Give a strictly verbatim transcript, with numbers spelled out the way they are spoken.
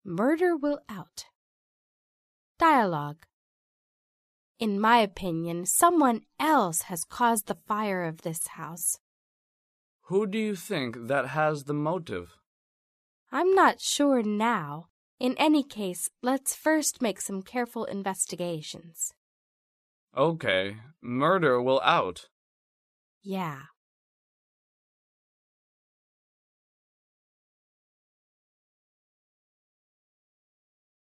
Murder will out. Dialogue. In my opinion, someone else has caused the fire of this house. Who do you think that has the motive? I'm not sure now. In any case, let's first make some careful investigations. Okay, murder will out. Yeah.